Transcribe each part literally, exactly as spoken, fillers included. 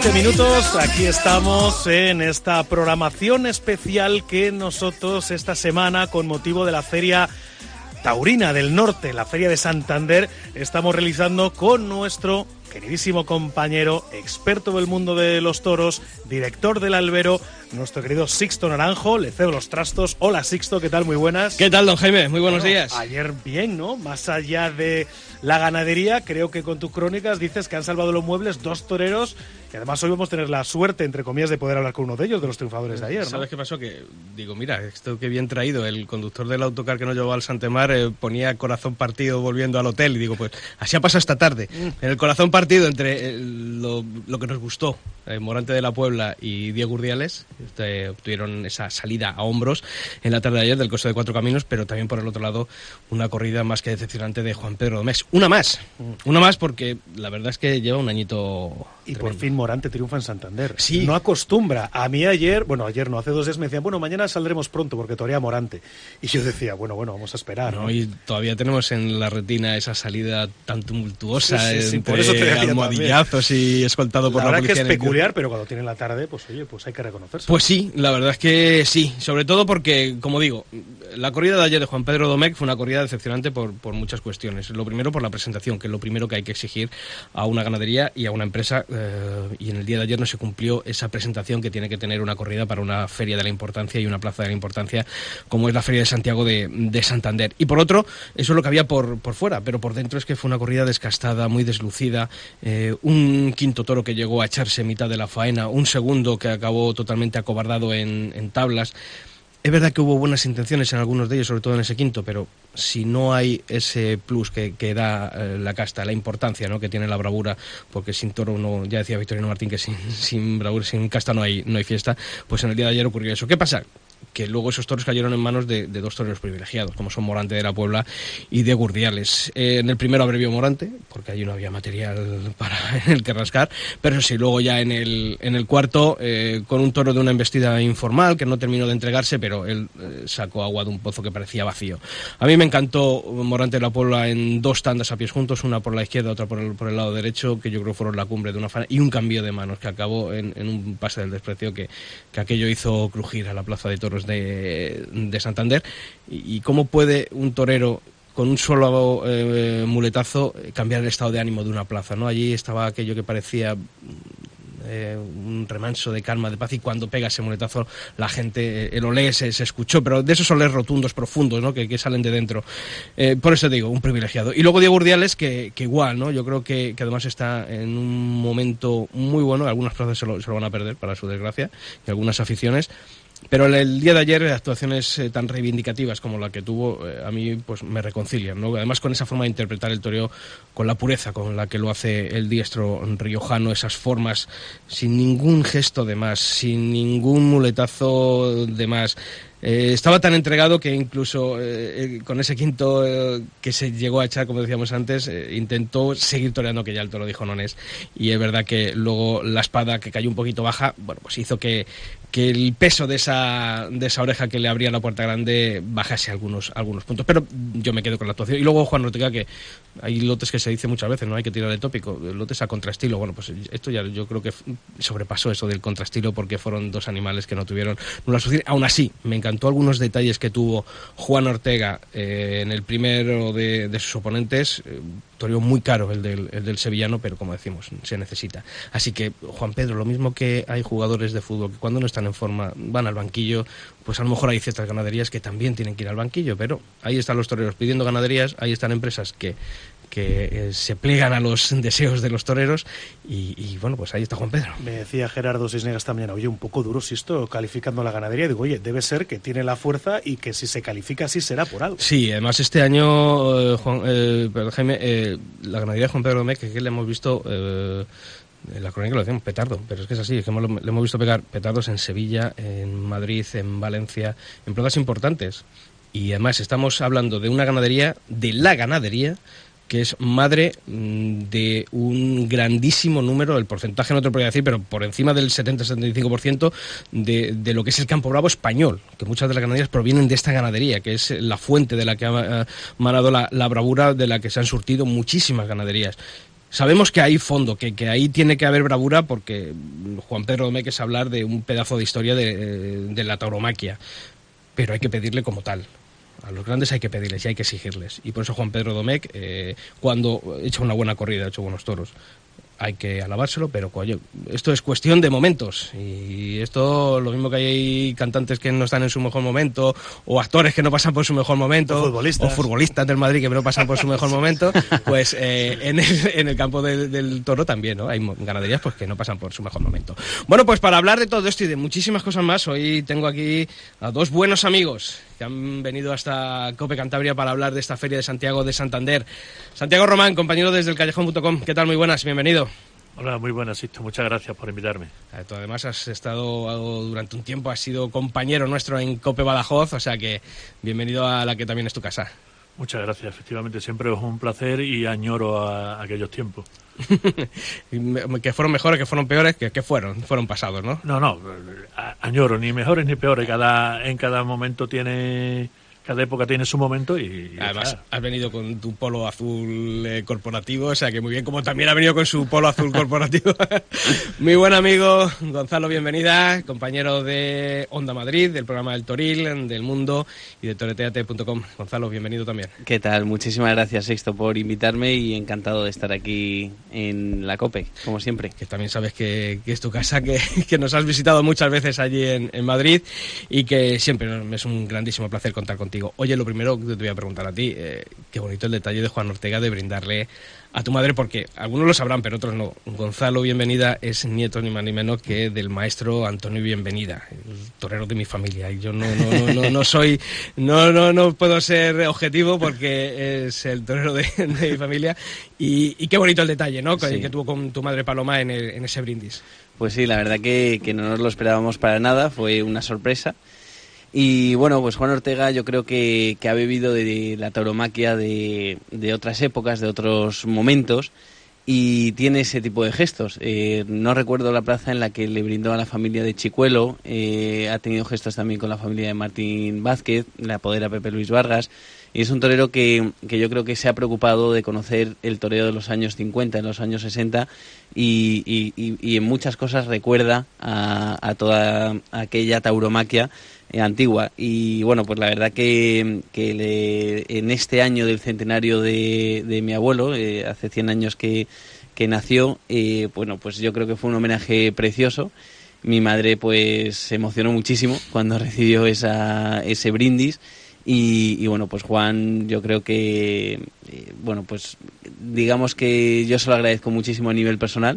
siete minutos, aquí estamos en esta programación especial que nosotros esta semana, con motivo de la Feria Taurina del Norte, la Feria de Santander, estamos realizando con nuestro queridísimo compañero, experto del mundo de los toros, director del albero, nuestro querido Sixto Naranjo. Le cedo los trastos. Hola Sixto, ¿qué tal? Muy buenas. ¿Qué tal, don Jaime? Muy buenos bueno, días. Ayer bien, ¿no? Más allá de la ganadería, creo que con tus crónicas dices que han salvado los muebles dos toreros, y además hoy vamos a tener la suerte, entre comillas, de poder hablar con uno de ellos, de los triunfadores de ayer, ¿no? ¿Sabes qué pasó? Que digo, mira, esto que bien traído, el conductor del autocar que nos llevó al Santemar eh, ponía corazón partido volviendo al hotel, y digo, pues así ha pasado esta tarde. Mm. En el corazón partido entre eh, lo, lo que nos gustó, eh, Morante de la Puebla y Diego Urdiales, este, obtuvieron esa salida a hombros en la tarde de ayer del Coso de Cuatro Caminos, pero también por el otro lado una corrida más que decepcionante de Juan Pedro Domecq. Una más, mm. una más porque la verdad es que lleva un añito. Y tremendo. Por fin Morante triunfa en Santander. Sí. No acostumbra. A mí ayer, bueno, ayer no, hace dos días me decían, bueno, mañana saldremos pronto porque torea Morante. Y yo decía, bueno, bueno, vamos a esperar. No, ¿no? y todavía tenemos en la retina esa salida tan tumultuosa, sí, sí, sí, entre por eso te almohadillazos y escoltado por la, la policía. La verdad que es peculiar, pero cuando tiene la tarde, pues oye, pues hay que reconocerse. Pues sí, la verdad es que sí, sobre todo porque, como digo, la corrida de ayer de Juan Pedro Domecq fue una corrida decepcionante por, por muchas cuestiones. Lo primero por la presentación, que es lo primero que hay que exigir a una ganadería y a una empresa, eh, y en el día de ayer no se cumplió esa presentación que tiene que tener una corrida para una feria de la importancia y una plaza de la importancia como es la Feria de Santiago de, de Santander. Y por otro, eso es lo que había por, por fuera, pero por dentro es que fue una corrida desgastada, muy deslucida, eh, un quinto toro que llegó a echarse mitad de la faena, un segundo que acabó totalmente acobardado en, en tablas. Es verdad que hubo buenas intenciones en algunos de ellos, sobre todo en ese quinto, pero si no hay ese plus que, que da eh, la casta, la importancia, ¿no?, que tiene la bravura, porque sin toro, no, ya decía Victorino Martín que sin, sin bravura, sin casta no hay, no hay fiesta, pues en el día de ayer ocurrió eso. ¿Qué pasa? Que luego esos toros cayeron en manos de, de dos toreros privilegiados, como son Morante de la Puebla y Diego Urdiales. Eh, en el primero abrevió Morante, porque allí no había material para en el que rascar, pero sí, luego ya en el, en el cuarto, eh, con un toro de una embestida informal, que no terminó de entregarse, pero él eh, sacó agua de un pozo que parecía vacío. A mí me encantó Morante de la Puebla en dos tandas a pies juntos, una por la izquierda, otra por el, por el lado derecho, que yo creo fueron la cumbre de una faena, y un cambio de manos que acabó en, en un pase del desprecio que, que aquello hizo crujir a la plaza de toros De, de Santander. Y, y cómo puede un torero con un solo eh, muletazo cambiar el estado de ánimo de una plaza, ¿no? Allí estaba aquello que parecía eh, un remanso de calma, de paz, y cuando pega ese muletazo la gente, el olé se, se escuchó, pero de esos olés rotundos, profundos, ¿no?, que, que salen de dentro. Eh, por eso digo, un privilegiado. Y luego Diego Urdiales, que, que igual, ¿no? Yo creo que, que además está en un momento muy bueno, algunas plazas se lo, se lo van a perder, para su desgracia, y algunas aficiones. Pero el día de ayer, actuaciones eh, tan reivindicativas como la que tuvo, eh, a mí pues me reconcilian, ¿no? Además, con esa forma de interpretar el toreo, con la pureza con la que lo hace el diestro riojano, esas formas, sin ningún gesto de más, sin ningún muletazo de más. Eh, estaba tan entregado que incluso eh, con ese quinto eh, que se llegó a echar, como decíamos antes, eh, intentó seguir toreando, que ya el toro dijo no es. Y es verdad que luego la espada, que cayó un poquito baja, bueno, pues hizo que, que el peso de esa, de esa oreja que le abría la puerta grande bajase algunos, algunos puntos. Pero yo me quedo con la actuación. Y luego Juan Ortega, que hay lotes que se dice muchas veces, no hay que tirar de tópico, lotes a contraestilo. Bueno, pues esto ya yo creo que sobrepasó eso del contraestilo, porque fueron dos animales que no tuvieron una sucesión. Aún así, me encantó algunos detalles que tuvo Juan Ortega eh, en el primero de, de sus oponentes. Eh, toreó muy caro el del, el del sevillano, pero como decimos, se necesita. Así que, Juan Pedro, lo mismo que hay jugadores de fútbol que cuando no están en forma van al banquillo, pues a lo mejor hay ciertas ganaderías que también tienen que ir al banquillo, pero ahí están los toreros pidiendo ganaderías, ahí están empresas que que eh, se plegan a los deseos de los toreros y, y bueno, pues ahí está Juan Pedro. Me decía Gerardo Cisnegas también, oye, un poco duro si esto calificando a la ganadería. Digo, oye, debe ser que tiene la fuerza y que si se califica así será por algo. Sí, además este año, eh, Juan, eh, Jaime, eh, la ganadería de Juan Pedro Domecq, que le hemos visto... Eh, en la crónica lo decíamos, petardo, pero es que es así, es que hemos, le hemos visto pegar petardos en Sevilla, en Madrid, en Valencia, en plazas importantes. Y además estamos hablando de una ganadería, de la ganadería, que es madre de un grandísimo número, el porcentaje no te lo podría decir, pero por encima del setenta a setenta y cinco por ciento de, de lo que es el campo bravo español, que muchas de las ganaderías provienen de esta ganadería, que es la fuente de la que ha manado la, la bravura, de la que se han surtido muchísimas ganaderías. sabemos que hay fondo, que, que ahí tiene que haber bravura, porque Juan Pedro Domecq es hablar de un pedazo de historia de, de la tauromaquia, pero hay que pedirle como tal. A los grandes hay que pedirles y hay que exigirles. Y por eso Juan Pedro Domecq, eh, cuando echa una buena corrida, ha hecho buenos toros, hay que alabárselo, pero coño, esto es cuestión de momentos. Y esto, lo mismo que hay cantantes que no están en su mejor momento, o actores que no pasan por su mejor momento, o futbolistas, o futbolistas del Madrid que no pasan por su mejor momento, pues eh, en, el, en el campo de, del toro también, ¿no? Hay ganaderías pues que no pasan por su mejor momento. Bueno, pues para hablar de todo esto y de muchísimas cosas más, hoy tengo aquí a dos buenos amigos que han venido hasta Cope Cantabria para hablar de esta Feria de Santiago de Santander. Santiago Román, compañero desde el callejón punto com. ¿Qué tal? Muy buenas, bienvenido. Hola, muy buenas, Sisto. Muchas gracias por invitarme. Tú además has estado durante un tiempo, has sido compañero nuestro en Cope Badajoz, o sea que bienvenido a la que también es tu casa. Muchas gracias, efectivamente, siempre es un placer y añoro a, a aquellos tiempos. Que fueron mejores, que fueron peores, que, que fueron, fueron pasados, ¿no? No, no, a, añoro, ni mejores ni peores, cada, en cada momento tiene... Cada época tiene su momento y... y además, has venido con tu polo azul eh, corporativo, o sea que muy bien, como también ha venido con su polo azul corporativo. Mi buen amigo Gonzalo, bienvenida, compañero de Onda Madrid, del programa del Toril, del Mundo y de toreteate punto com. Gonzalo, bienvenido también. ¿Qué tal? Muchísimas gracias, Sixto, por invitarme y encantado de estar aquí en la COPE, como siempre. Que también sabes que, que es tu casa, que, que nos has visitado muchas veces allí en, en Madrid y que siempre es un grandísimo placer contar contigo. Oye, lo primero que te voy a preguntar a ti, eh, qué bonito el detalle de Juan Ortega de brindarle a tu madre, porque algunos lo sabrán, pero otros no. Gonzalo Bienvenida es nieto ni más ni menos que del maestro Antonio Bienvenida, el torero de mi familia. Y yo no, no, no, no, no soy, no, no, no puedo ser objetivo porque es el torero de, de mi familia. Y, y qué bonito el detalle, ¿no? Sí. Que tuvo con tu madre Paloma en, el, en ese brindis. Pues sí, la verdad que, que no nos lo esperábamos para nada, fue una sorpresa. Y bueno, pues Juan Ortega yo creo que, que ha bebido de la tauromaquia de, de otras épocas, de otros momentos, y tiene ese tipo de gestos. Eh, no recuerdo la plaza en la que le brindó a la familia de Chicuelo, eh, ha tenido gestos también con la familia de Martín Vázquez, la apodera Pepe Luis Vargas, y es un torero que, que yo creo que se ha preocupado de conocer el toreo de los años cincuenta, en los años sesenta, y, y, y, y en muchas cosas recuerda a, a toda aquella tauromaquia eh, antigua. Y bueno, pues la verdad que, que le, en este año del centenario de, de mi abuelo, eh, hace cien años que, que nació, eh, bueno, pues yo creo que fue un homenaje precioso. Mi madre pues se emocionó muchísimo cuando recibió esa, ese brindis. Y, y bueno, pues Juan, yo creo que, eh, bueno, pues digamos que yo se lo agradezco muchísimo a nivel personal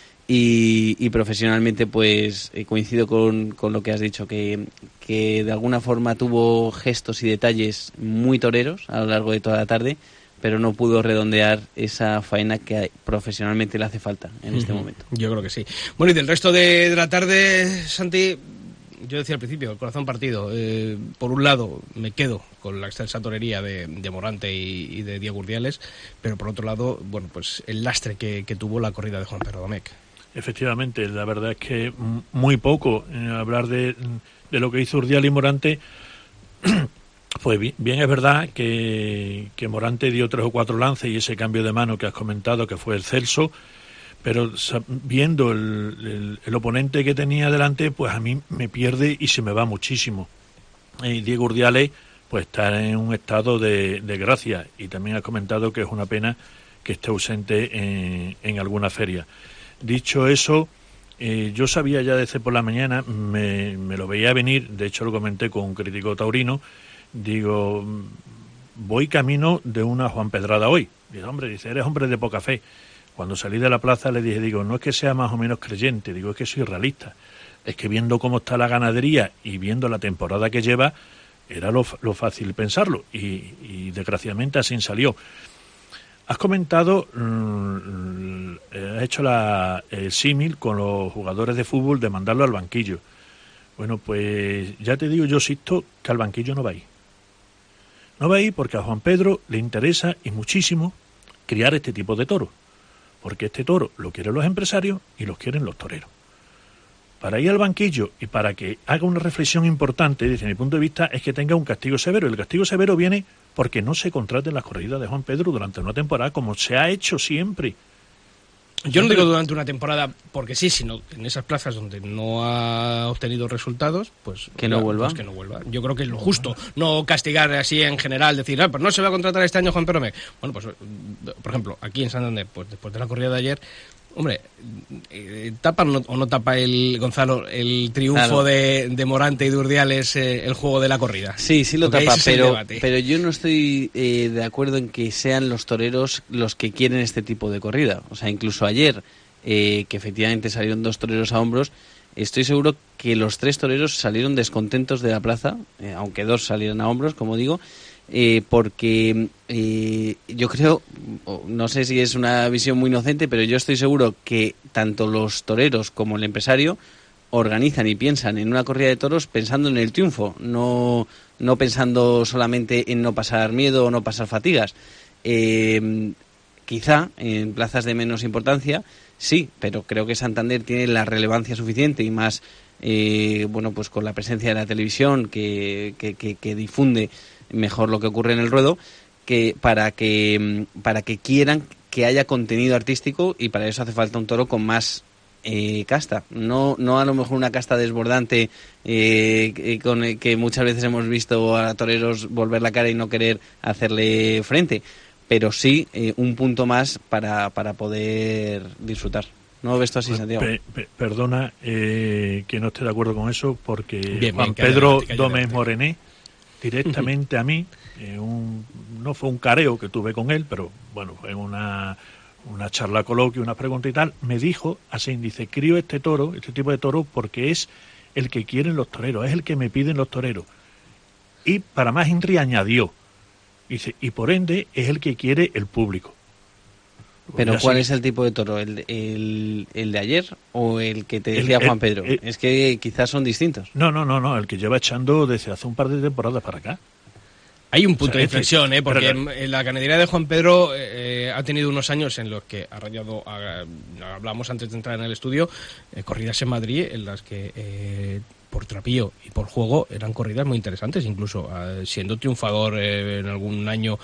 y, y profesionalmente pues eh, coincido con, con lo que has dicho, que, que de alguna forma tuvo gestos y detalles muy toreros a lo largo de toda la tarde, pero no pudo redondear esa faena que profesionalmente le hace falta en uh-huh. este momento. Yo creo que sí. Bueno, y del resto de, de la tarde, Santi... Yo decía al principio, el corazón partido. Eh, por un lado, me quedo con la excelsa torería de, de Morante y, y de Diego Urdiales, pero por otro lado, bueno, pues el lastre que, que tuvo la corrida de Juan Pedro Domecq. Efectivamente, la verdad es que muy poco eh, hablar de, de lo que hizo Urdiales y Morante. Pues bien, bien es verdad que, que Morante dio tres o cuatro lances y ese cambio de mano que has comentado, que fue el Celso, pero viendo el, el, el oponente que tenía delante, pues a mí me pierde y se me va muchísimo. Y Diego Urdiales pues está en un estado de, de gracia, y también ha comentado que es una pena que esté ausente en, en alguna feria. Dicho eso, eh, yo sabía ya desde por la mañana, me, me lo veía venir, de hecho lo comenté con un crítico taurino, digo, voy camino de una Juan Pedrada hoy. Dice, hombre, dice, eres hombre de poca fe. Cuando salí de la plaza le dije, digo, no es que sea más o menos creyente, digo, es que soy realista. Es que viendo cómo está la ganadería y viendo la temporada que lleva, era lo, lo fácil pensarlo. Y, y desgraciadamente así salió. Has comentado, mmm, has hecho la, el símil con los jugadores de fútbol de mandarlo al banquillo. Bueno, pues ya te digo yo, Sisto, que al banquillo no va a ir. No va a ir porque a Juan Pedro le interesa y muchísimo criar este tipo de toros. Porque este toro lo quieren los empresarios y los quieren los toreros. Para ir al banquillo y para que haga una reflexión importante, desde mi punto de vista, es que tenga un castigo severo. El castigo severo viene porque no se contraten las corridas de Juan Pedro durante una temporada, como se ha hecho siempre. Yo no digo durante una temporada porque sí, sino en esas plazas donde no ha obtenido resultados, pues que no vuelva. Pues que no vuelva. Yo creo que es lo justo, no castigar así en general, decir, ah, pues no se va a contratar este año Juan Pedro Domecq. Bueno, pues por ejemplo, aquí en Santander, pues después de la corrida de ayer, hombre, eh, ¿tapa o no, o no tapa el Gonzalo el triunfo claro. de, de Morante y de Urdiales eh, el juego de la corrida? Sí, sí lo Porque tapa, pero, pero yo no estoy eh, de acuerdo en que sean los toreros los que quieren este tipo de corrida. O sea, incluso ayer, eh, que efectivamente salieron dos toreros a hombros, estoy seguro que los tres toreros salieron descontentos de la plaza, eh, aunque dos salieron a hombros, como digo, Eh, porque eh, yo creo, no sé si es una visión muy inocente, pero yo estoy seguro que tanto los toreros como el empresario organizan y piensan en una corrida de toros pensando en el triunfo, no, no pensando solamente en no pasar miedo o no pasar fatigas. Eh, quizá en plazas de menos importancia, sí, pero creo que Santander tiene la relevancia suficiente y más, eh, bueno, pues con la presencia de la televisión que, que, que, que difunde mejor lo que ocurre en el ruedo, que para que para que quieran que haya contenido artístico, y para eso hace falta un toro con más eh, casta, no no a lo mejor una casta desbordante eh, con que muchas veces hemos visto a toreros volver la cara y no querer hacerle frente, pero sí eh, un punto más para, para poder disfrutar. ¿No lo ves tú así, Santiago? Pe, pe, perdona eh, que no esté de acuerdo con eso, porque bien, Juan bien, Pedro adelante, Domecq Morené directamente a mí, eh, un, no fue un careo que tuve con él, pero bueno, fue una, una charla coloquio, una pregunta y tal, me dijo así, dice, crío este toro, este tipo de toro, porque es el que quieren los toreros, es el que me piden los toreros. Y para más Inri añadió, dice, y por ende es el que quiere el público. Pero ya ¿cuál sé, es el tipo de toro? ¿El, el, el de ayer o el que te decía el, Juan Pedro? El, el, es que quizás son distintos. No, no, no, no, el que lleva echando desde hace un par de temporadas para acá. Hay un punto o sea, de inflexión, ¿eh? Porque pero, en la ganadería de Juan Pedro eh, ha tenido unos años en los que ha rayado, a, hablamos antes de entrar en el estudio, eh, corridas en Madrid en las que eh, por trapío y por juego eran corridas muy interesantes, incluso eh, siendo triunfador eh, en algún año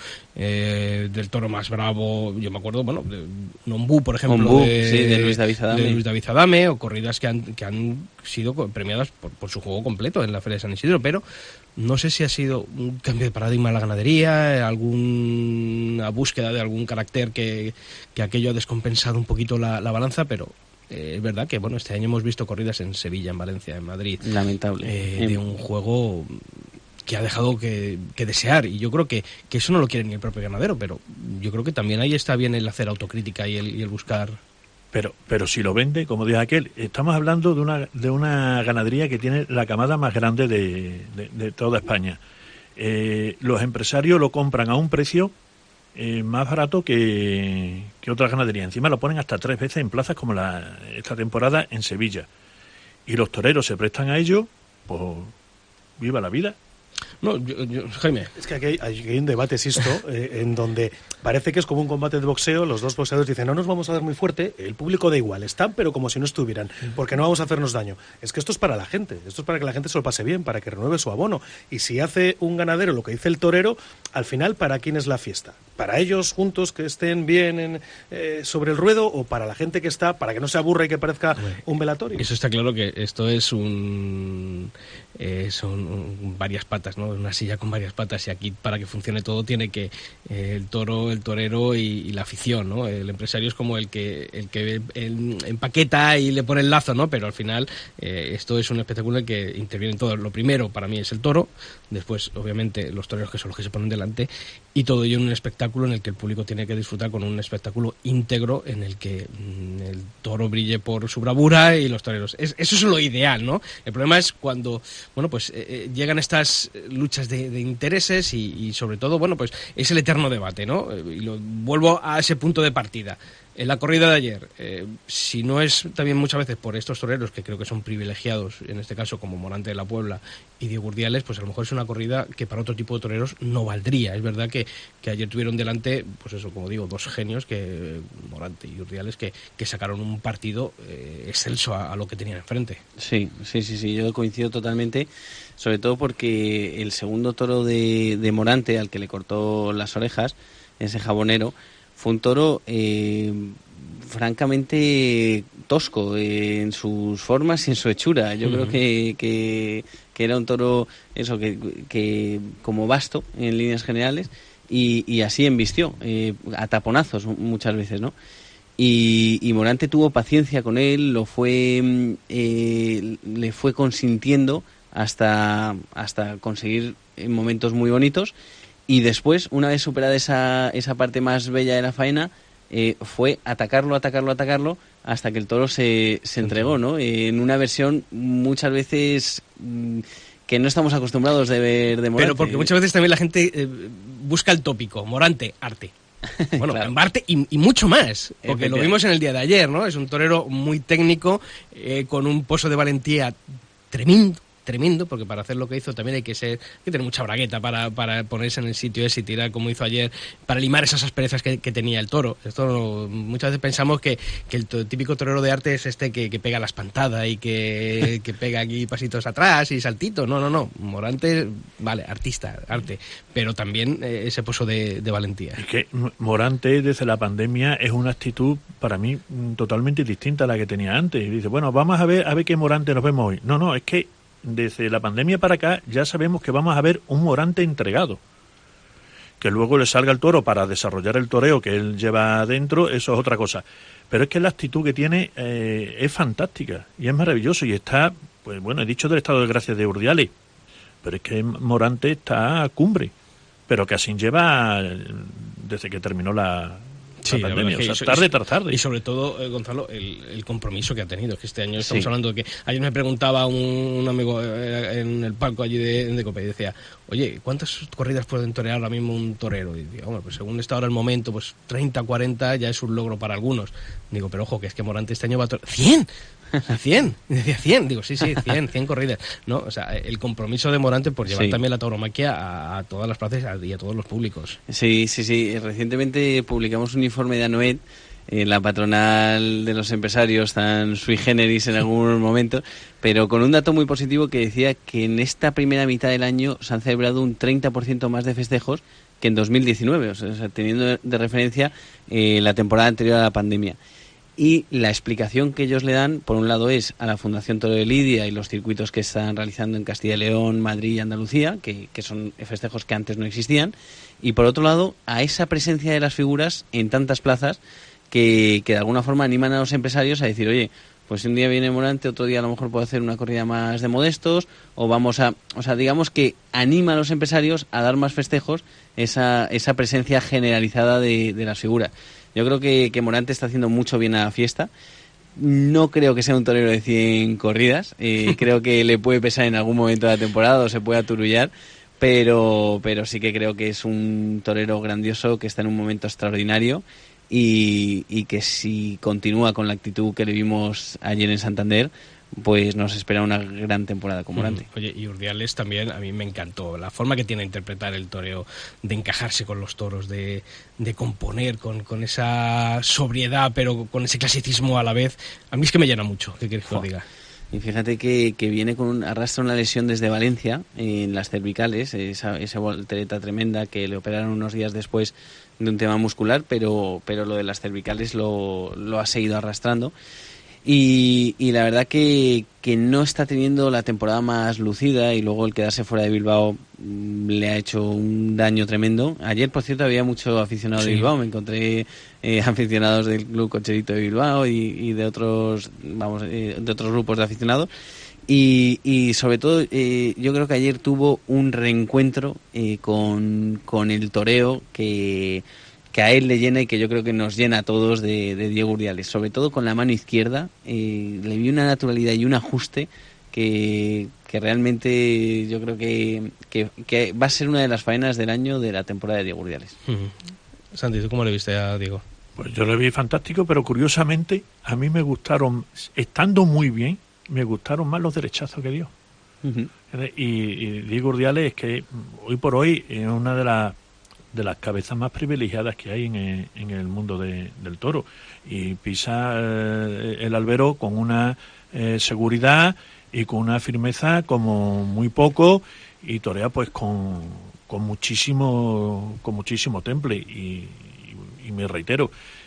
eh, del toro más bravo, yo me acuerdo, bueno, de un ombú, por ejemplo, Ombú, de, sí, de Luis David Adame. de Luis David Adame, o corridas que han, que han sido premiadas por, por su juego completo en la Feria de San Isidro, pero no sé si ha sido un cambio de paradigma en la ganadería, alguna búsqueda de algún carácter que, que aquello ha descompensado un poquito la, la balanza, pero eh, es verdad que bueno, este año hemos visto corridas en Sevilla, en Valencia, en Madrid. Lamentable. Eh, de un juego que ha dejado que, que desear, y yo creo que, que eso no lo quiere ni el propio ganadero, pero yo creo que también ahí está bien el hacer autocrítica y el, y el buscar... Pero, pero si lo vende, como dice aquel, estamos hablando de una, de una ganadería que tiene la camada más grande de, de, de toda España. Eh, los empresarios lo compran a un precio eh, más barato que, que otras ganaderías. Encima lo ponen hasta tres veces en plazas como la, esta temporada en Sevilla. Y los toreros se prestan a ello, pues viva la vida. No, yo, yo, Jaime. Es que aquí hay, hay un debate, Sisto, eh, en donde parece que es como un combate de boxeo, los dos boxeadores dicen, no nos vamos a dar muy fuerte, el público da igual, están pero como si no estuvieran, porque no vamos a hacernos daño. Es que esto es para la gente, esto es para que la gente se lo pase bien, para que renueve su abono. Y si hace un ganadero lo que dice el torero, al final, ¿para quién es la fiesta? ¿Para ellos juntos que estén bien en, eh, sobre el ruedo, o para la gente que está, para que no se aburra y que parezca un velatorio? Eso está claro, que esto es un... Eh, son un, varias patas, ¿no? Una silla con varias patas, y aquí para que funcione todo tiene que eh, el toro, el torero y, y la afición, ¿no? El empresario es como el que el que el, empaqueta y le pone el lazo, ¿no? Pero al final eh, esto es un espectáculo en que intervienen todos. Lo primero para mí es el toro, después obviamente los toreros, que son los que se ponen delante, y todo ello en un espectáculo en el que el público tiene que disfrutar con un espectáculo íntegro en el que mmm, el toro brille por su bravura y los toreros. Es, eso es lo ideal, ¿no? El problema es cuando bueno, pues eh, llegan estas luchas de, de intereses y, y sobre todo, bueno, pues es el eterno debate, ¿no? Y lo, vuelvo a ese punto de partida. En la corrida de ayer, eh, si no es también muchas veces por estos toreros, que creo que son privilegiados, en este caso como Morante de la Puebla y Diego Urdiales, pues a lo mejor es una corrida que para otro tipo de toreros no valdría. Es verdad que, que ayer tuvieron delante, pues eso, como digo, dos genios, que Morante y Urdiales, que, que sacaron un partido eh, excelso a, a lo que tenían enfrente. Sí, sí, sí, sí, yo coincido totalmente, sobre todo porque el segundo toro de, de Morante, al que le cortó las orejas, ese jabonero, fue un toro, eh, francamente tosco eh, en sus formas y en su hechura. Yo uh-huh. creo que, que, que era un toro, eso, que, que como vasto en líneas generales, y, y así embistió, eh, a taponazos muchas veces, ¿no? Y, y Morante tuvo paciencia con él, lo fue eh, le fue consintiendo hasta, hasta conseguir momentos muy bonitos, y después, una vez superada esa, esa parte más bella de la faena, eh, fue atacarlo, atacarlo, atacarlo, hasta que el toro se, se entregó, ¿no? Eh, en una versión muchas veces mmm, que no estamos acostumbrados de ver de Morante. Pero porque muchas veces también la gente eh, busca el tópico, Morante, arte. Bueno, claro. Arte y, y mucho más, porque lo vimos en el día de ayer, ¿no? Es un torero muy técnico, eh, con un pozo de valentía tremendo, tremendo, porque para hacer lo que hizo también hay que ser, hay que tener mucha bragueta para, para ponerse en el sitio ese y tirar como hizo ayer, para limar esas asperezas que, que tenía el toro. Esto muchas veces pensamos que, que el típico torero de arte es este que, que pega la espantada y que, que pega aquí pasitos atrás y saltitos. No, no, no. Morante, vale, artista, arte, pero también eh, ese pozo de, de valentía. Es que Morante desde la pandemia es una actitud para mí totalmente distinta a la que tenía antes. Y dice, bueno, vamos a ver a ver qué Morante nos vemos hoy. No, no, es que desde la pandemia para acá ya sabemos que vamos a ver un Morante entregado. Que luego le salga el toro para desarrollar el toreo que él lleva adentro, eso es otra cosa. Pero es que la actitud que tiene eh, es fantástica y es maravilloso. Y está, pues bueno, he dicho del estado de gracia de Urdiales, pero es que Morante está a cumbre. Pero que así lleva desde que terminó la... Sí, la pandemia, que, o sea, tarde tras tarde. Y sobre todo, eh, Gonzalo, el, el compromiso que ha tenido, que este año estamos sí. hablando de que... Ayer me preguntaba un, un amigo eh, en el palco allí de, de Cope y decía, oye, ¿cuántas corridas pueden torear ahora mismo un torero? Y digo, bueno, pues según está ahora el momento, pues treinta, cuarenta ya es un logro para algunos. Digo, pero ojo, que es que Morante este año va a torear... ¡cien! cien, y decía cien, digo, sí, sí, cien, cien corridas, ¿no? O sea, el compromiso de Morante por llevar sí. también la tauromaquia a, a todas las plazas y a todos los públicos. Sí, sí, sí. Recientemente publicamos un informe de Anoet, eh, la patronal de los empresarios, tan sui generis en algunos momentos, pero con un dato muy positivo que decía que en esta primera mitad del año se han celebrado un treinta por ciento más de festejos que en dos mil diecinueve, o sea, teniendo de referencia eh, la temporada anterior a la pandemia. Y la explicación que ellos le dan, por un lado, es a la Fundación Toro de Lidia y los circuitos que están realizando en Castilla y León, Madrid y Andalucía, que, que son festejos que antes no existían, y por otro lado, a esa presencia de las figuras en tantas plazas que, que de alguna forma animan a los empresarios a decir, oye, pues si un día viene Morante, otro día a lo mejor puedo hacer una corrida más de modestos, o vamos a... O sea, digamos que anima a los empresarios a dar más festejos esa, esa presencia generalizada de, de las figuras. Yo creo que, que Morante está haciendo mucho bien a la fiesta. No creo que sea un torero de cien corridas. Eh, creo que le puede pesar en algún momento de la temporada o se puede aturullar. Pero, pero sí que creo que es un torero grandioso que está en un momento extraordinario y, y que si continúa con la actitud que le vimos ayer en Santander, pues nos espera una gran temporada con Morante. Mm, oye, y Urdiales también, a mí me encantó la forma que tiene de interpretar el toreo, de encajarse con los toros, de, de componer con, con esa sobriedad, pero con ese clasicismo a la vez. A mí es que me llena mucho, ¿qué quieres que os diga? Y fíjate que, que viene con un, arrastra una lesión desde Valencia en las cervicales, esa, esa voltereta tremenda que le operaron unos días después de un tema muscular, pero, pero lo de las cervicales lo, lo ha seguido arrastrando. Y, y la verdad que, que no está teniendo la temporada más lucida y luego el quedarse fuera de Bilbao mmm, le ha hecho un daño tremendo. Ayer, por cierto, había mucho aficionado sí. de Bilbao. Me encontré eh, aficionados del Club Cocherito de Bilbao y, y de otros vamos eh, de otros grupos de aficionados. Y, y sobre todo, eh, yo creo que ayer tuvo un reencuentro eh, con, con el toreo que... que a él le llena y que yo creo que nos llena a todos de, de Diego Urdiales, sobre todo con la mano izquierda. Eh, le vi una naturalidad y un ajuste que, que realmente yo creo que, que, que va a ser una de las faenas del año de la temporada de Diego Urdiales. Uh-huh. Santi, ¿tú cómo le viste a Diego? Pues yo le vi fantástico, pero curiosamente a mí me gustaron, estando muy bien, me gustaron más los derechazos que dio. Uh-huh. Y, y Diego Urdiales es que hoy por hoy es una de las de las cabezas más privilegiadas que hay en el, en el mundo de, del toro, y pisa eh, el albero con una eh, seguridad y con una firmeza como muy poco, y torea pues con, con muchísimo con muchísimo temple y, y, y me reitero,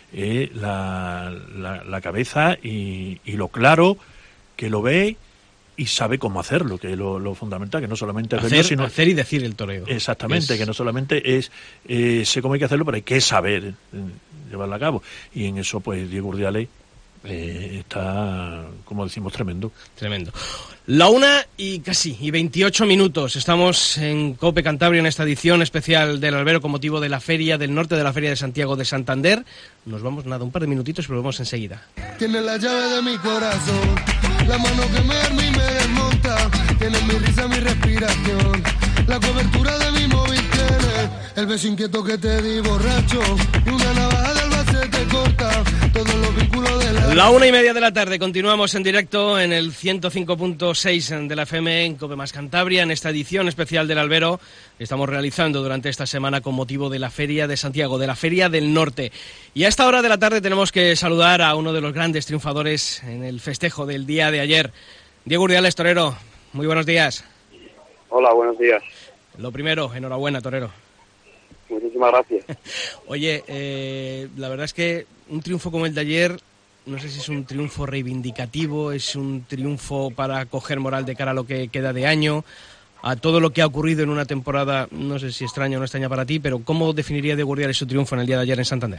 es la, la, la cabeza y, y lo claro que lo ve y sabe cómo hacerlo, que es lo, lo fundamental, que no solamente hacer, verlo, sino hacer y decir el toreo. Exactamente, es... que no solamente es eh, sé cómo hay que hacerlo, pero hay que saber eh, llevarlo a cabo. Y en eso, pues, Diego Urdiales eh, está, como decimos, tremendo. Tremendo. La una y casi, y veintiocho minutos. Estamos en COPE Cantabria en esta edición especial del Albero con motivo de la Feria del Norte, de la Feria de Santiago de Santander. Nos vamos, nada, un par de minutitos y volvemos enseguida. Tiene la llave de mi corazón, la mano que me arma y me desmonta, tiene mi risa, mi respiración, la cobertura de mi móvil tiene, el beso inquieto que te di borracho, y una navaja del base te corta, todos los vínculos de la... La una y media de la tarde, continuamos en directo en el ciento cinco punto seis de la F M en COPE más Cantabria, en esta edición especial del Albero que estamos realizando durante esta semana con motivo de la Feria de Santiago, de la Feria del Norte. Y a esta hora de la tarde tenemos que saludar a uno de los grandes triunfadores en el festejo del día de ayer. Diego Urdiales, torero, muy buenos días. Hola, buenos días. Lo primero, enhorabuena, torero. Muchísimas gracias. Oye, eh, la verdad es que un triunfo como el de ayer, no sé si es un triunfo reivindicativo, es un triunfo para coger moral de cara a lo que queda de año, a todo lo que ha ocurrido en una temporada, no sé si extraña o no extraña para ti, pero ¿cómo definiría Diego Urdiales su triunfo en el día de ayer en Santander?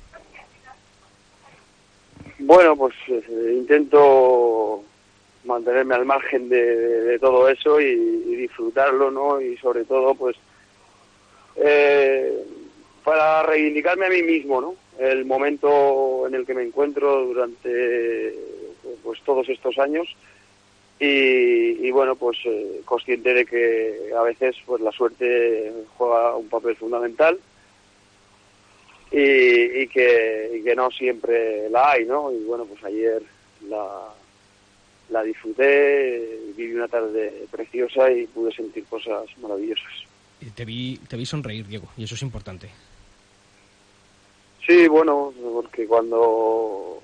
Bueno, pues eh, intento mantenerme al margen de, de, de todo eso y, y disfrutarlo, ¿no? Y sobre todo, pues, eh, para reivindicarme a mí mismo, ¿no? El momento en el que me encuentro durante, pues, todos estos años y, y bueno, pues, eh, consciente de que a veces, pues, la suerte juega un papel fundamental. Y, y que y que no siempre la hay, ¿no? Y bueno, pues ayer la, la disfruté, viví una tarde preciosa y pude sentir cosas maravillosas. Te vi, te vi sonreír, Diego, y eso es importante. Sí, bueno, porque cuando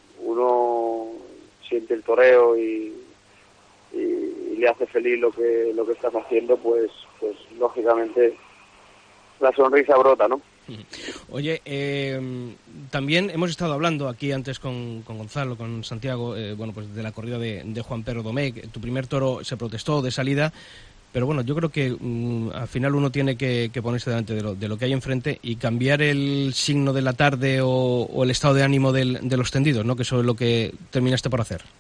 uno siente el toreo y, y, y le hace feliz lo que lo que estás haciendo, pues pues lógicamente la sonrisa brota, ¿no? Oye, eh, también hemos estado hablando aquí antes con, con Gonzalo, con Santiago, eh, bueno, pues de la corrida de, de Juan Pedro Domecq. Tu primer toro se protestó de salida, pero bueno, yo creo que um, al final uno tiene que, que ponerse delante de lo, de lo que hay enfrente y cambiar el signo de la tarde o, o el estado de ánimo del, de los tendidos, ¿no? Que eso es lo que terminaste por hacer.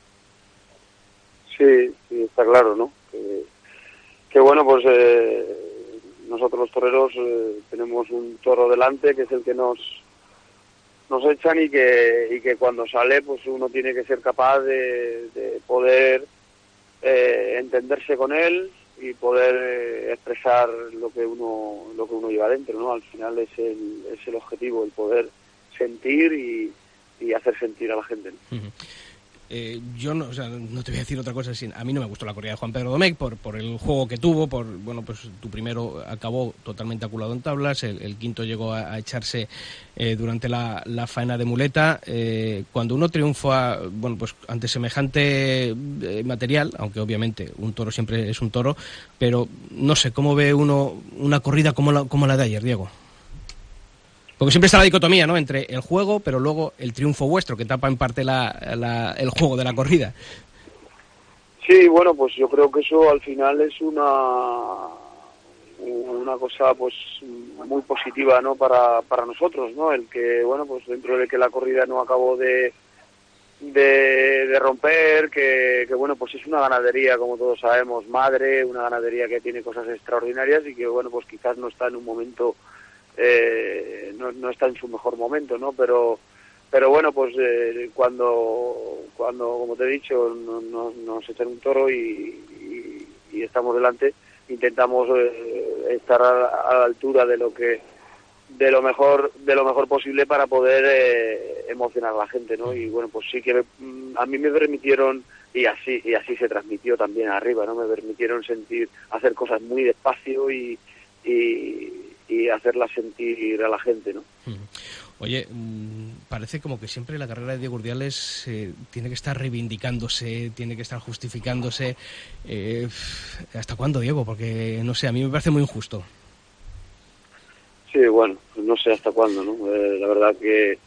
Sí, sí, está claro, ¿no? Que, que bueno, pues... Eh... Nosotros los toreros eh, tenemos un toro delante que es el que nos nos echan y que y que cuando sale pues uno tiene que ser capaz de, de poder eh, entenderse con él y poder eh, expresar lo que uno lo que uno lleva dentro, ¿no? Al final es el es el objetivo, el poder sentir y, y hacer sentir a la gente, ¿no? Uh-huh. Eh, yo no, o sea, no te voy a decir otra cosa, sin, a mí no me gustó la corrida de Juan Pedro Domecq por, por el juego que tuvo, por bueno, pues tu primero acabó totalmente aculado en tablas, el, el quinto llegó a, a echarse eh, durante la, la faena de muleta. Eh, cuando uno triunfa, bueno, pues ante semejante eh, material, aunque obviamente un toro siempre es un toro, pero no sé, ¿cómo ve uno una corrida como la, como la de ayer, Diego? Porque siempre está la dicotomía, ¿no? Entre el juego, pero luego el triunfo vuestro, que tapa en parte la, la, el juego de la corrida. Sí, bueno, pues yo creo que eso al final es una una cosa pues muy positiva, ¿no? Para, para nosotros, ¿no? El que, bueno, pues dentro de que la corrida no acabó de de, de romper, que, que bueno, pues es una ganadería, como todos sabemos, madre, una ganadería que tiene cosas extraordinarias y que, bueno, pues quizás no está en un momento... Eh, no, no está en su mejor momento, ¿no? Pero pero bueno, pues eh, cuando cuando como te he dicho no, no, nos echan un toro y, y, y estamos delante, intentamos eh, estar a, a la altura de lo que de lo mejor de lo mejor posible para poder eh, emocionar a la gente, ¿no? Y bueno, pues sí que me, a mí me permitieron y así y así se transmitió también arriba, ¿no? Me permitieron sentir hacer cosas muy despacio y y y hacerla sentir a la gente, ¿no? Oye, parece como que siempre la carrera de Diego Urdiales eh, tiene que estar reivindicándose, tiene que estar justificándose. Eh, ¿Hasta cuándo, Diego? Porque, no sé, a mí me parece muy injusto. Sí, bueno, no sé hasta cuándo, ¿no? Eh, la verdad que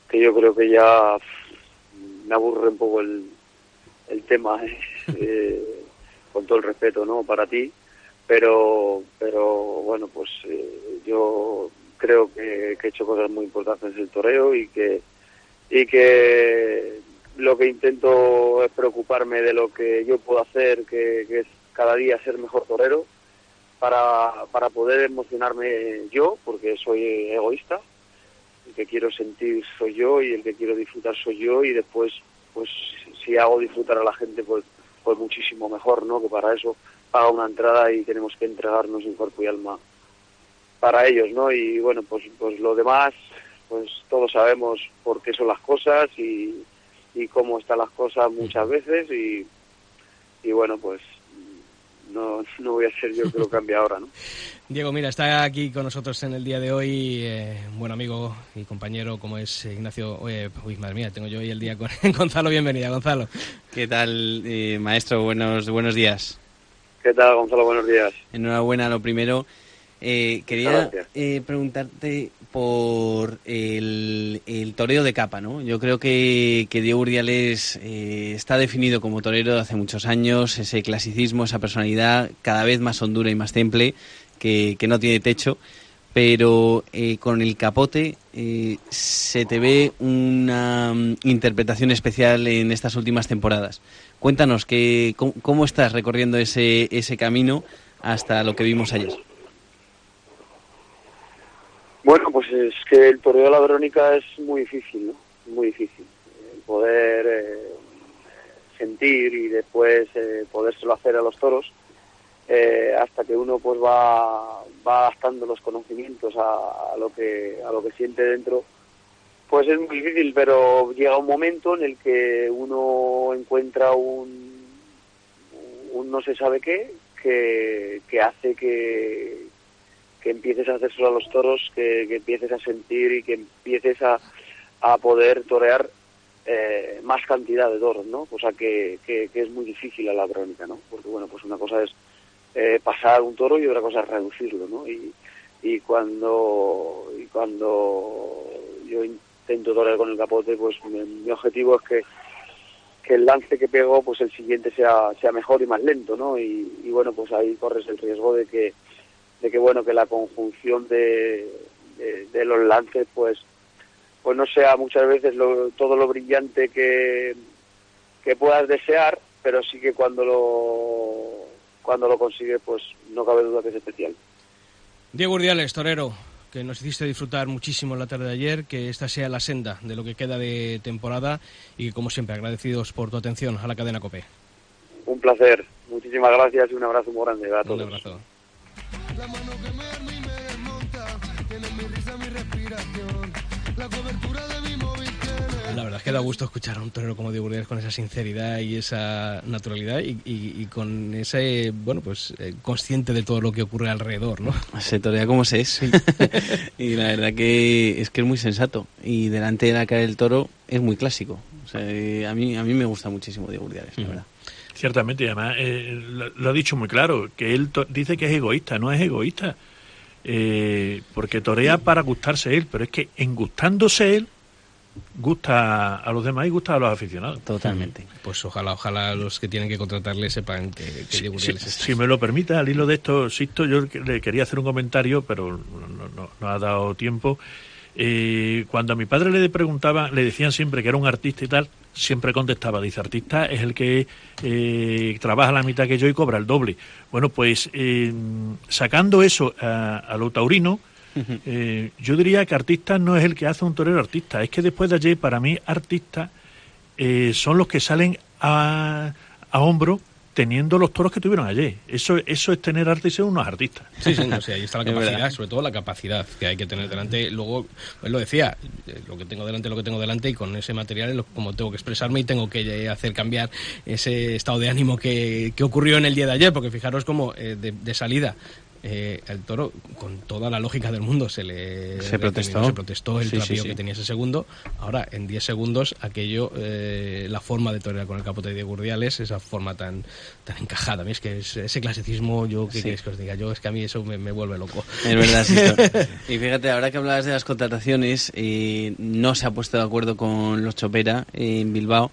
que yo creo que ya me aburre un poco el, el tema, ¿eh? eh, con todo el respeto, ¿no?, para ti, pero pero bueno, pues eh, yo creo que, que he hecho cosas muy importantes en el toreo y que y que lo que intento es preocuparme de lo que yo puedo hacer, que, que es cada día ser mejor torero, para, para poder emocionarme yo, porque soy egoísta, el que quiero sentir soy yo y el que quiero disfrutar soy yo, y después, pues si hago disfrutar a la gente, pues, pues muchísimo mejor, ¿no?, que para eso paga una entrada y tenemos que entregarnos en cuerpo y alma para ellos, ¿no? Y bueno, pues, pues lo demás, pues todos sabemos por qué son las cosas y, y cómo están las cosas muchas veces, y, y bueno, pues no, no voy a ser yo el que lo cambie ahora, ¿no? Diego, mira, está aquí con nosotros en el día de hoy eh, un buen amigo y compañero como es Ignacio. Eh, uy, madre mía, tengo yo hoy el día con Gonzalo. Bienvenida, Gonzalo. ¿Qué tal, eh, maestro? Buenos, buenos días. ¿Qué tal, Gonzalo? Buenos días. Enhorabuena, lo primero. Eh, quería eh, preguntarte por el, el toreo de capa, ¿no? Yo creo que, que Diego Urdiales eh, está definido como torero de hace muchos años, ese clasicismo, esa personalidad cada vez más hondura y más temple, que, que no tiene techo, pero eh, con el capote eh, se te ve una um, interpretación especial en estas últimas temporadas. Cuéntanos, que, cómo, cómo estás recorriendo ese, ese camino hasta lo que vimos ayer. Bueno, pues es que el toreo de la Verónica es muy difícil, ¿no? Muy difícil. El poder eh, sentir y después eh, podérselo hacer a los toros, eh, hasta que uno pues va, va adaptando los conocimientos a, a lo que a lo que siente dentro, pues es muy difícil, pero llega un momento en el que uno encuentra un, un no se sabe qué, que, que hace que que empieces a hacérselo a los toros, que, que empieces a sentir y que empieces a, a poder torear eh, más cantidad de toros, ¿no? Cosa que, que, que es muy difícil a la Verónica, ¿no? Porque, bueno, pues una cosa es eh, pasar un toro y otra cosa es reducirlo, ¿no? Y, y cuando y cuando yo intento torear con el capote, pues mi, mi objetivo es que que el lance que pego, pues el siguiente sea sea mejor y más lento, ¿no? Y, y bueno, pues ahí corres el riesgo de que de que bueno que la conjunción de, de, de los lances pues pues no sea muchas veces lo, todo lo brillante que, que puedas desear, pero sí que cuando lo cuando lo consigues, pues no cabe duda que es especial. Diego Urdiales, torero, que nos hiciste disfrutar muchísimo la tarde de ayer, que esta sea la senda de lo que queda de temporada y, como siempre, agradecidos por tu atención a la cadena COPE. Un placer, muchísimas gracias y un abrazo muy grande a todos. Un abrazo. La mano que me arma y me desmonta, tiene mi risa, mi respiración, la cobertura de mi móvil tiene... La verdad es que da gusto escuchar a un torero como Diego Urdiales con esa sinceridad y esa naturalidad y, y, y con ese, bueno, pues eh, consciente de todo lo que ocurre alrededor, ¿no? Se torea como se es. Sí. Y la verdad que es que es muy sensato y delante de la cara del toro es muy clásico. O sea, a mí a mí me gusta muchísimo Diego Urdiales, la verdad. Ciertamente, y además eh, lo, lo ha dicho muy claro, que él to- dice que es egoísta, no es egoísta, eh, porque torea para gustarse él, pero es que en gustándose él, gusta a los demás y gusta a los aficionados. Totalmente. Pues ojalá, ojalá los que tienen que contratarle sepan que, que Si, Diego si, Urdiales está. si me lo permite, al hilo de esto, Sisto, yo le quería hacer un comentario, pero no, no, no ha dado tiempo. Eh, cuando a mi padre le preguntaban, le decían siempre que era un artista y tal, siempre contestaba, dice, artista es el que eh, trabaja la mitad que yo y cobra el doble. Bueno, pues eh, sacando eso a, a lo taurino, eh, yo diría que artista no es el que hace un torero artista, es que después de ayer, para mí, artistas eh, son los que salen a, a hombro teniendo los toros que tuvieron ayer. Eso eso es tener arte y ser unos artistas. Sí, sí, no, sí, ahí está la Es capacidad, verdad. sobre todo la capacidad que hay que tener delante. Luego, él lo decía, eh, lo que tengo delante es lo que tengo delante y con ese material es lo, como tengo que expresarme y tengo que eh, hacer cambiar ese estado de ánimo que, que ocurrió en el día de ayer, porque fijaros como eh, de, de salida Eh, el toro, con toda la lógica del mundo, se le se protestó, se protestó el sí, trapío sí, sí. que tenía ese segundo. Ahora, en diez segundos, aquello, eh, la forma de torear con el capote de Urdiales, esa forma tan tan encajada. A mí es que es, ese clasicismo, yo qué Sí. queréis que os diga, yo es que a mí eso me, me vuelve loco. Es verdad, sí. Y fíjate, ahora que hablabas de las contrataciones, eh, no se ha puesto de acuerdo con los Chopera eh, en Bilbao.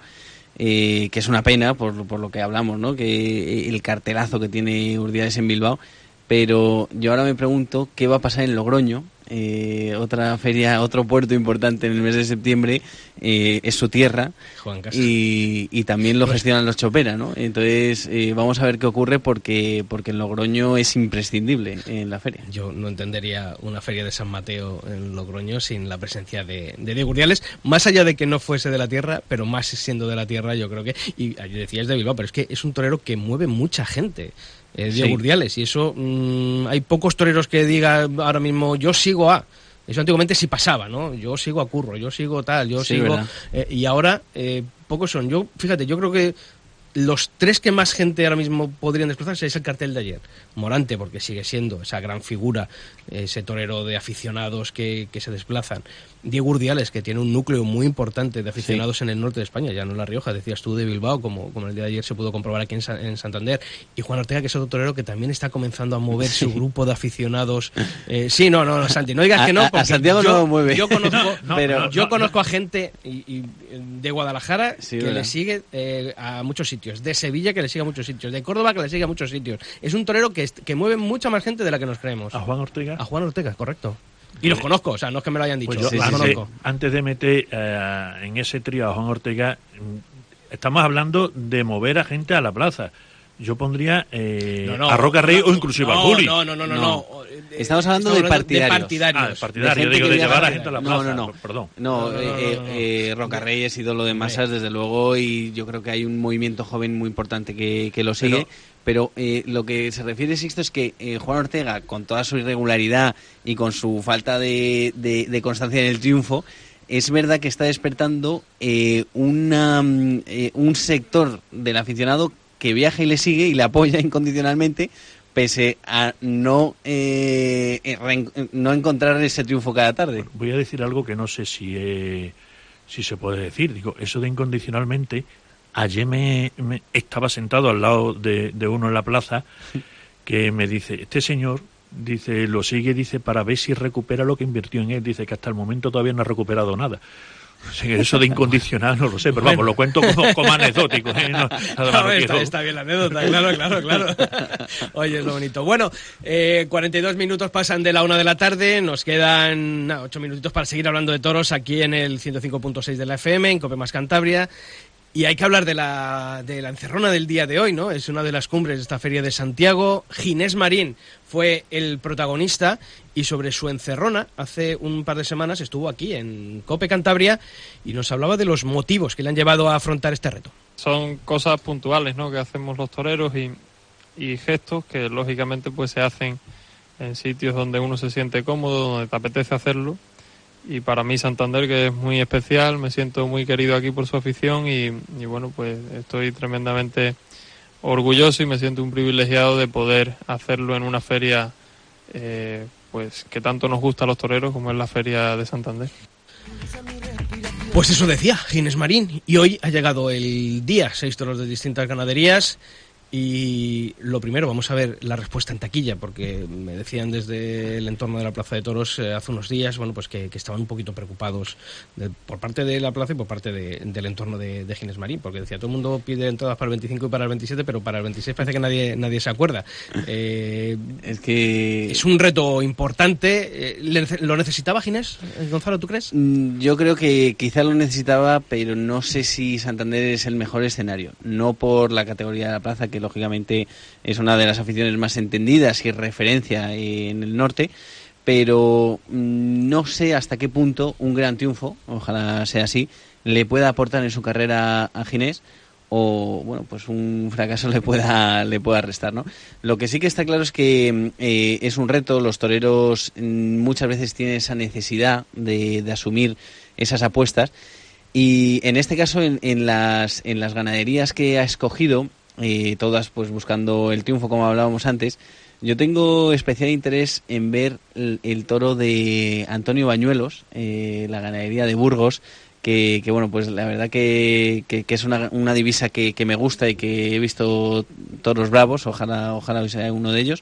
Eh, que es una pena por, por lo que hablamos, ¿no? Que el cartelazo que tiene Urdiales en Bilbao. Pero yo ahora me pregunto qué va a pasar en Logroño, eh, otra feria, otro puerto importante en el mes de septiembre, eh, es su tierra, Juan Casa. y, y también lo gestionan los Chopera, ¿no? Entonces eh, vamos a ver qué ocurre porque porque en Logroño es imprescindible en la feria. Yo no entendería una feria de San Mateo en Logroño sin la presencia de, de Diego Urdiales, más allá de que no fuese de la tierra, pero más siendo de la tierra, yo creo que, y decías de Bilbao, pero es que es un torero que mueve mucha gente. Eh, Diego Sí. Urdiales, y eso mmm, hay pocos toreros que digan ahora mismo yo sigo a, eso antiguamente sí pasaba, ¿no? Yo sigo a Curro, yo sigo tal, yo Sí, sigo verdad. eh, y ahora eh, pocos son. Yo, fíjate, yo creo que los tres que más gente ahora mismo podrían desplazarse es el cartel de ayer. Morante, porque sigue siendo esa gran figura, ese torero de aficionados que, que se desplazan. Diego Urdiales, que tiene un núcleo muy importante de aficionados sí. en el norte de España, ya no en La Rioja, decías tú de Bilbao, como, como el día de ayer se pudo comprobar aquí en, Sa- en Santander. Y Juan Ortega, que es otro torero que también está comenzando a mover sí. su grupo de aficionados. Eh, sí, no, no, Santi, no digas a, que no, porque a Santiago yo, no lo mueve. Yo conozco, no, no, pero no, yo no, conozco no. a gente y, y, de Guadalajara sí, que ¿verdad? le sigue eh, a muchos sitios, de Sevilla que le sigue a muchos sitios, de Córdoba que le sigue a muchos sitios. Es un torero que, que mueve mucha más gente de la que nos creemos. ¿A Juan Ortega? A Juan Ortega, correcto. Y los conozco, o sea, no es que me lo hayan dicho, Pues yo, Sí, los sí, antes, conozco. antes de meter eh, en ese trío a Juan Ortega, mm, estamos hablando de mover a gente a la plaza. Yo pondría eh, No, no, a Roca Rey no, o inclusive no, a Juli. No, no, no, no, No. no. Estamos hablando de partidarios. De partidarios. Ah, de partidarios, De gente digo, que de viaja llevar a a- gente a la no, plaza. no, no. Perdón. No, No, no, eh, no, eh, no, no. eh, Roca Rey es ídolo de masas, desde luego, y yo creo que hay un movimiento joven muy importante que, que lo sigue. Pero, pero eh, lo que se refiere, Sixto, es que eh, Juan Ortega, con toda su irregularidad y con su falta de, de, de constancia en el triunfo, es verdad que está despertando eh, una, eh, un sector del aficionado que viaja y le sigue y le apoya incondicionalmente, pese a no eh, reen- no encontrar ese triunfo cada tarde. Voy a decir algo que no sé si eh, si se puede decir. Digo, eso de incondicionalmente, ayer me, me estaba sentado al lado de, de uno en la plaza que me dice, este señor, dice, lo sigue, dice, para ver si recupera lo que invirtió en él. Dice que hasta el momento todavía no ha recuperado nada. O sea, que eso de incondicional no lo sé, pero Bueno. vamos, lo cuento como, como anecdótico. ¿eh? No, nada más No, no está, quiero- está bien la anécdota, claro, claro, claro. Oye, es lo bonito. Bueno, eh, cuarenta y dos minutos pasan de la una de la tarde, nos quedan nah, ocho minutitos para seguir hablando de toros aquí en el ciento cinco punto seis de la F M, en Cope Más Cantabria. Y hay que hablar de la, de la encerrona del día de hoy, ¿no? Es una de las cumbres de esta feria de Santiago. Ginés Marín fue el protagonista y sobre su encerrona, hace un par de semanas estuvo aquí en Cope Cantabria y nos hablaba de los motivos que le han llevado a afrontar este reto. Son cosas puntuales, ¿no?, que hacemos los toreros y, y gestos que lógicamente pues se hacen en sitios donde uno se siente cómodo, donde te apetece hacerlo. Y para mí Santander, que es muy especial, me siento muy querido aquí por su afición y, y bueno, pues estoy tremendamente orgulloso y me siento un privilegiado de poder hacerlo en una feria eh, pues que tanto nos gusta a los toreros como es la feria de Santander. Pues eso decía Ginés Marín, y hoy ha llegado el día, seis toros de distintas ganaderías. Y lo primero, vamos a ver la respuesta en taquilla, porque me decían desde el entorno de la Plaza de Toros eh, hace unos días, bueno, pues que, que estaban un poquito preocupados de, por parte de la plaza y por parte de, del entorno de, de Ginés Marín, porque decía, todo el mundo pide entradas para el veinticinco y para el veintisiete, pero para el veintiséis parece que nadie nadie se acuerda. Eh, Es que es un reto importante. Eh, ¿le- ¿Lo necesitaba Ginés? Eh, Gonzalo, ¿tú crees? Mm, yo creo que quizá lo necesitaba, pero no sé si Santander es el mejor escenario. No por la categoría de la plaza, que lógicamente es una de las aficiones más entendidas y referencia en el norte, pero mm, no sé hasta qué punto un gran triunfo, ojalá sea así, le pueda aportar en su carrera a Ginés, o bueno, pues un fracaso le pueda le pueda restar, ¿no? Lo que sí que está claro es que eh, es un reto. Los toreros mm, muchas veces tienen esa necesidad de, de asumir esas apuestas, y en este caso en, en las en las ganaderías que ha escogido, eh, todas pues buscando el triunfo, como hablábamos antes, Yo tengo especial interés en ver el, el toro de Antonio Bañuelos, eh, la ganadería de Burgos, que, que bueno, pues la verdad que, que, que es una, una divisa que, que me gusta y que he visto toros bravos, ojalá ojalá hoy sea uno de ellos.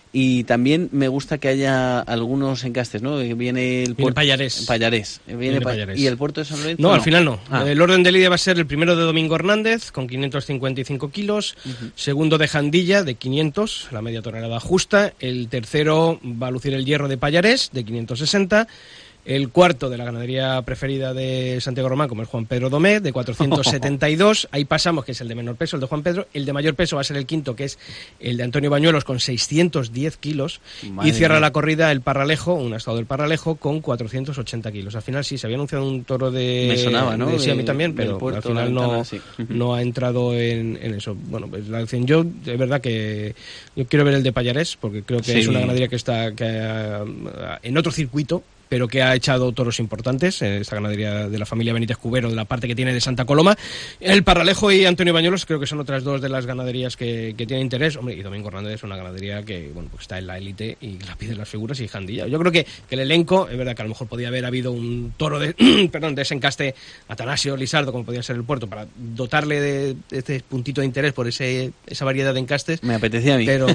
Y también me gusta que haya algunos encastes, ¿no? Viene el puerto Payarés. Payarés. Viene Viene pa Payarés. ¿Y el puerto de San Lorenzo? No, no, al final no. Ah. El orden de lidia va a ser el primero de Domingo Hernández, con quinientos cincuenta y cinco kilos. Uh-huh. Segundo de Jandilla, de quinientos, la media tonelada justa. El tercero va a lucir el hierro de Payarés, de quinientos sesenta. El cuarto de la ganadería preferida de Santiago Román, como es Juan Pedro Domé, de cuatrocientos setenta y dos. Ahí pasamos, que es el de menor peso, el de Juan Pedro. El de mayor peso va a ser el quinto, que es el de Antonio Bañuelos, con seiscientos diez kilos. Madre y cierra mía. La corrida el Parralejo, un estado del Parralejo, con cuatrocientos ochenta kilos. Al final sí, se había anunciado un toro de... Me sonaba, ¿no? De, sí, de, a mí también, pero puerto, al final ventana, no, sí. no ha entrado en, en eso. Bueno, pues la acción, yo, de verdad que yo quiero ver el de Payarés, porque creo que sí. es una ganadería que está que, uh, en otro circuito, pero que ha echado toros importantes, esta ganadería de la familia Benítez Cubero, de la parte que tiene de Santa Coloma. El Parralejo y Antonio Bañuelos creo que son otras dos de las ganaderías que, que tienen interés. Hombre, y Domingo Hernández es una ganadería que bueno, pues está en la élite y la piden las figuras y Jandilla. Yo creo que, que el elenco, es verdad que a lo mejor podía haber habido un toro de perdón, de ese encaste Atanasio Lizardo, como podía ser el Puerto, para dotarle de, de este puntito de interés por ese esa variedad de encastes. Me apetecía a mí. Pero,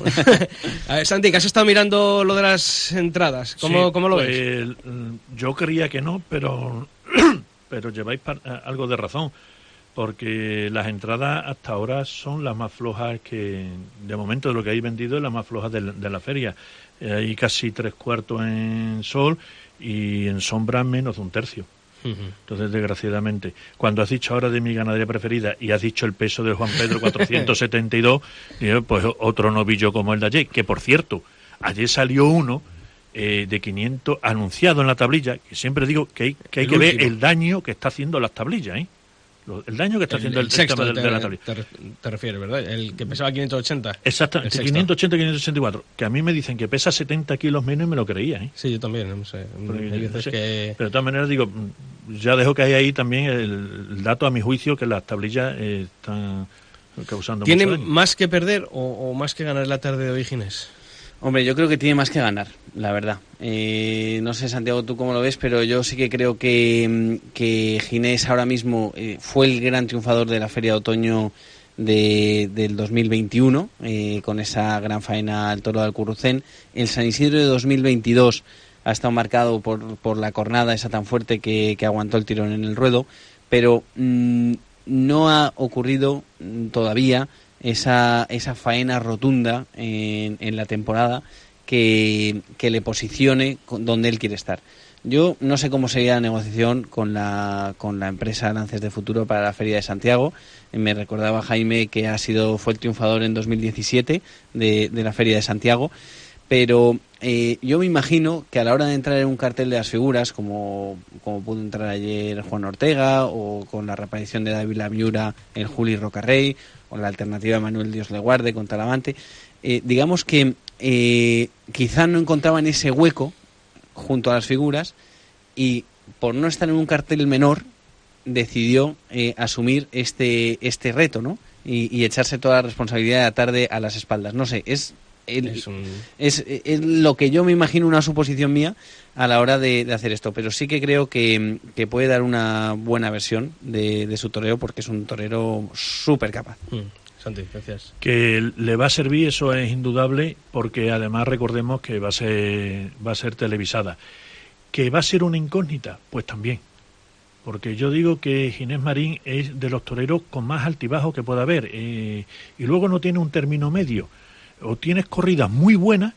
a ver, Santi, que has estado mirando lo de las entradas, ¿cómo, sí, ¿cómo lo pues, ves? Yo creía que no, pero pero lleváis algo de razón, porque las entradas hasta ahora son las más flojas que, de momento, de lo que hay vendido, es las más flojas de la, de la feria. Eh, hay casi tres cuartos en sol y en sombra menos de un tercio. Uh-huh. Entonces, desgraciadamente, cuando has dicho ahora de mi ganadería preferida y has dicho el peso del Juan Pedro cuatrocientos setenta y dos, pues otro novillo como el de ayer, que por cierto, ayer salió uno Eh, de quinientos anunciado en la tablilla, que siempre digo que hay que, hay que ver el daño que está haciendo las tablillas, ¿eh? Lo, el daño que está el, haciendo el, el sexto de, te, de la tablilla. Te, te refieres, ¿verdad? El que pesaba quinientos ochenta. Exactamente, quinientos ochenta y quinientos ochenta y cuatro, que a mí me dicen que pesa setenta kilos menos y me lo creía, ¿eh? Sí, yo también, no sé. Porque, hay veces no sé que... Pero de todas maneras digo, ya dejo que hay ahí también el, el dato a mi juicio que las tablillas eh, están causando ¿Tiene mucho daño. más que perder o, o más que ganar la tarde de hoy, Ginés? Hombre, yo creo que tiene más que ganar, la verdad. Eh, no sé, Santiago, tú cómo lo ves, pero yo sí que creo que, que Ginés ahora mismo eh, fue el gran triunfador de la Feria de Otoño de, del dos mil veintiuno, eh, con esa gran faena al toro de Alcurrucén. El San Isidro de dos mil veintidós ha estado marcado por, por la cornada esa tan fuerte que, que aguantó el tirón en el ruedo, pero mmm, no ha ocurrido todavía esa esa faena rotunda en, en la temporada que, que le posicione donde él quiere estar. Yo no sé cómo sería la negociación con la con la empresa Lances de Futuro para la Feria de Santiago. Me recordaba Jaime que ha sido fue el triunfador en dos mil diecisiete de, de la Feria de Santiago, pero eh, yo me imagino que a la hora de entrar en un cartel de las figuras, como, como pudo entrar ayer Juan Ortega, o con la reaparición de David Laviura, el Juli Rocarrey, o la alternativa de Manuel Dios le guarde con Talavante, eh, digamos que eh, quizá no encontraban ese hueco junto a las figuras y por no estar en un cartel menor decidió eh, asumir este este reto, ¿no? Y, y echarse toda la responsabilidad de la tarde a las espaldas. No sé, es el, es, un... es, es lo que yo me imagino, una suposición mía a la hora de, de hacer esto, pero sí que creo que, que puede dar una buena versión de, de su toreo, porque es un torero súper capaz. Mm. Santi, gracias. Que le va a servir, eso es indudable, porque además recordemos que va a ser va a ser televisada. Que va a ser una incógnita, pues también. Porque yo digo que Ginés Marín es de los toreros con más altibajo que pueda haber. Eh, y luego no tiene un término medio. O tienes corridas muy buenas,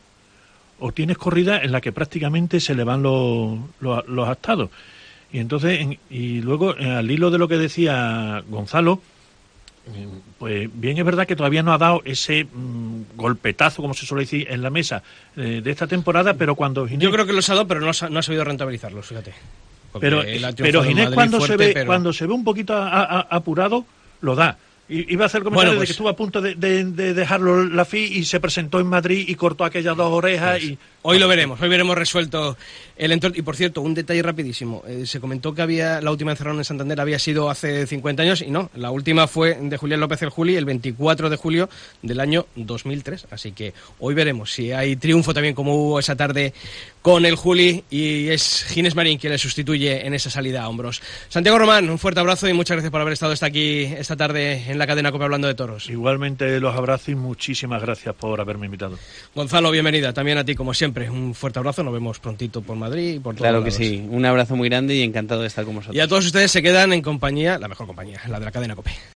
o tienes corridas en las que prácticamente se le van los, los, los astados. Y entonces, en, y luego, al hilo de lo que decía Gonzalo, pues bien es verdad que todavía no ha dado ese mmm, golpetazo, como se suele decir, en la mesa eh, de esta temporada, pero cuando Ginés... Yo creo que los ha dado, pero no, no ha sabido rentabilizarlos, fíjate. Pero, pero Ginés cuando, fuerte, se ve, pero... cuando se ve un poquito a, a, apurado, lo da. Y iba a hacer el comentario Bueno, pues, de que estuvo a punto de, de, de dejarlo la F I y se presentó en Madrid y cortó aquellas dos orejas. Pues, y hoy lo veremos, hoy veremos resuelto el entorno. Y por cierto, un detalle rapidísimo. Eh, se comentó que había la última encerrona en Santander había sido hace cincuenta años y no, la última fue de Julián López el Juli el veinticuatro de julio del año dos mil tres. Así que hoy veremos si hay triunfo también como hubo esa tarde con el Juli y es Ginés Marín quien le sustituye en esa salida a hombros. Santiago Román, un fuerte abrazo y muchas gracias por haber estado hasta aquí esta tarde en la cadena COPE hablando de toros. Igualmente los abrazo y muchísimas gracias por haberme invitado. Gonzalo, bienvenida también a ti como siempre. Un fuerte abrazo, nos vemos prontito por Madrid y por todos Claro que lados. sí, un abrazo muy grande y encantado de estar con vosotros. Y a todos ustedes se quedan en compañía, la mejor compañía, la de la cadena COPE.